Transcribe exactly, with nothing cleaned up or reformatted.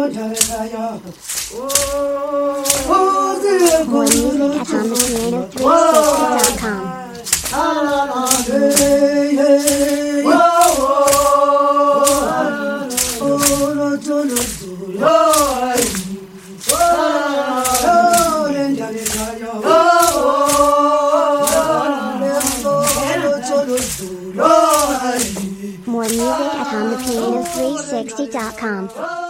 More music at home piano three sixty dot com. More music at home piano three sixty dot com.